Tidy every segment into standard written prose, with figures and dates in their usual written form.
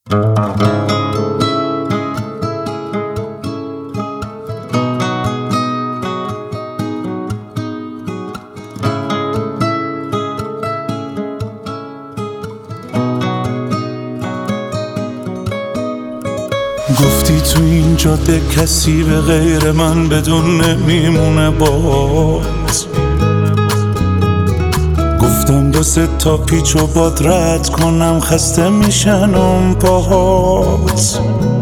گفتی تو این جاده کسی به غیر من بدون نمیمونه باز. گفتم 2-3 تا پیچ و باد رد کنم، خسته میشن اون پاهات.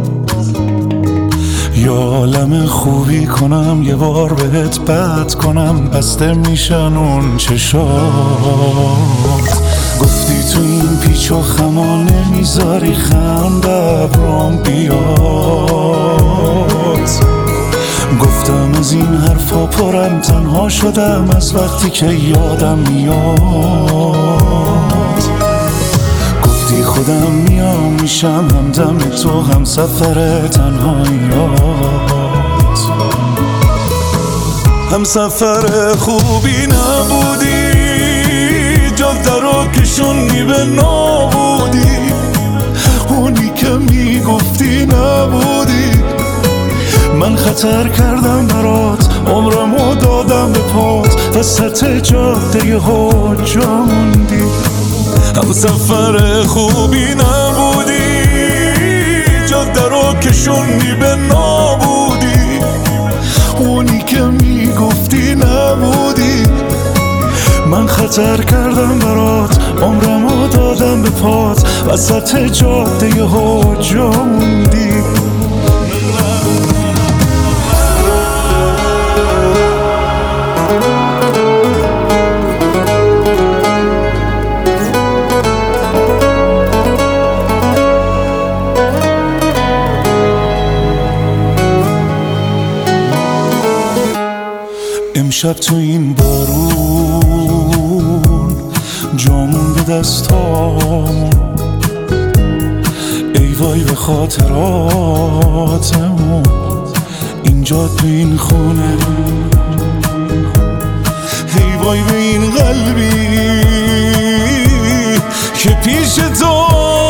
یا عالم خوبی کنم یه بار بهت بد کنم، بسته میشن اون چشات. گفتی تو این پیچ و خما نمیذاری خنده ابرام بیاد. گفتم از این حرفا پرم، تنها شدم از وقتی که یادم میاد. گفتی خودم میام میشم همدم تو، هم سفر تنهاییات. هم سفر خوبی نبودی، جاده رو کشوندی به نابودی. اونی که میگفتی نبودی. من خطر کردم برات، عمرمو دادم به پات، وسط جاده ها جا موندی. هم سفر خوبی نبودی، جاده رو کشوندی به نابودی. اونی که میگفتی نبودی. من خطر کردم برات، عمرمو دادم به پات، وسط جاده ها جا موندی. امشب تو این بارون جا مونده دستام، ای وای به خاطراتمون. اینجا تو این خونه، ای وای به این قلبی که پیش تو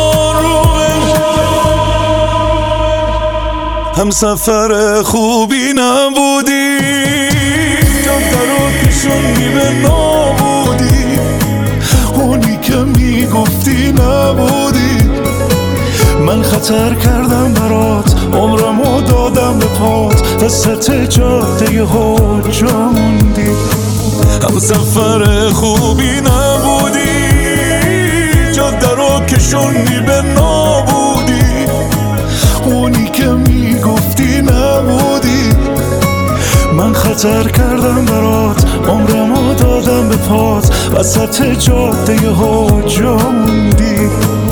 هم سفر خوبی نبودی، جاده رو کشوندی به نابودی. اونی که میگفتی نبودی. من خطر کردم برات، عمرمو دادم به پات، وسط جاده ها جا موندی. هم سفر خوبی نبودی، جاده رو کشوندی به نابودی. اونی که میگفتی نبودی. من خطر کردم برات، عمرمو دادم به پات، وسط جاده ها جا موندی.